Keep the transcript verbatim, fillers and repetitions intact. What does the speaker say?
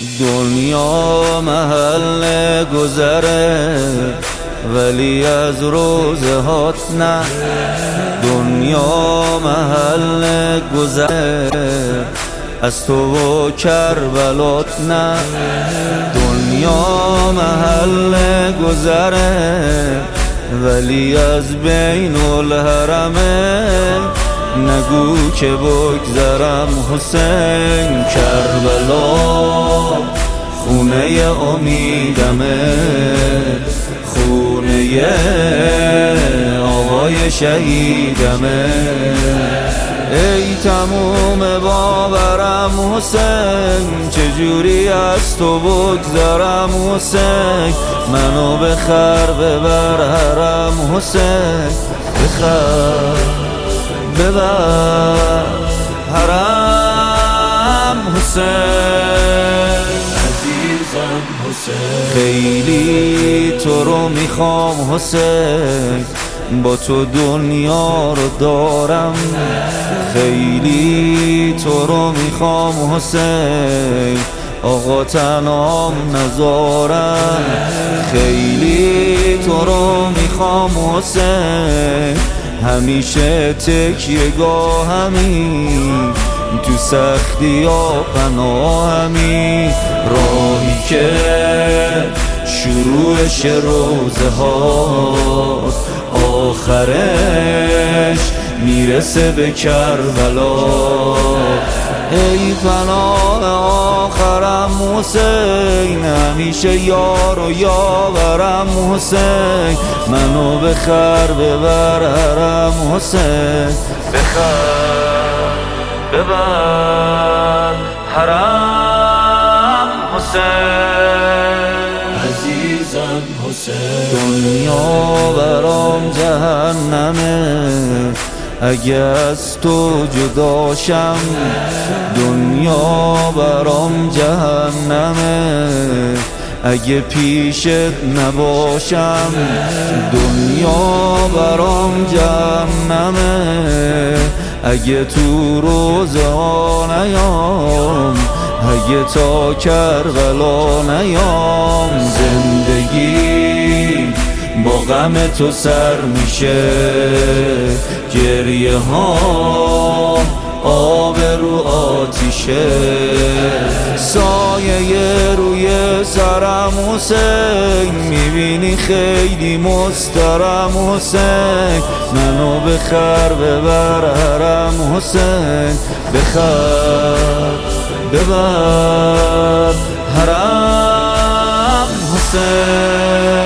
دنیا محل گذره ولی از روزهات نه. دنیا محل گذره از تو و کربلات نه. دنیا محل گذره ولی از بین الحرمه نگو که بگذرم حسین. کربلا خونه امیدمه، خونه آقای شهیدمه. ای تموم باورم حسین، چجوری از تو بگذرم حسین. منو بخر ببر حرم حسین، بخر ببر حرم حسین. عزیزم حسین، خیلی تو رو میخوام حسین، با تو دنیا رو دارم. خیلی تو رو میخوام حسین، آقا تنهام نذارم. خیلی تو رو میخوام حسین، همیشه تکیه‌گاهمی، تو سختی ها پناهمی. راهی که شروعش روزه ها آخرش میرسه به کربلا. ای پناه آخرم حسین، همیشه یار و یاورم حسین. منو بخر ببر حرم حسین، بخر ببر حرم حسین. عزیزم حسین، دنیا برام جهنمه اگه از تو جداشم. دنیا برام جهنمه اگه پیشت نباشم. دنیا برام جهنمه اگه تو روزه ها نیام، اگه تا کربلا نیام. زندگی با غم تو سر میشه، گریه ها آب رو آتیشه. سایه روی سرم حسین، میبینی خیلی مسترم حسین. منو بخر ببر حرم حسین، بخر ببر حرم حسین.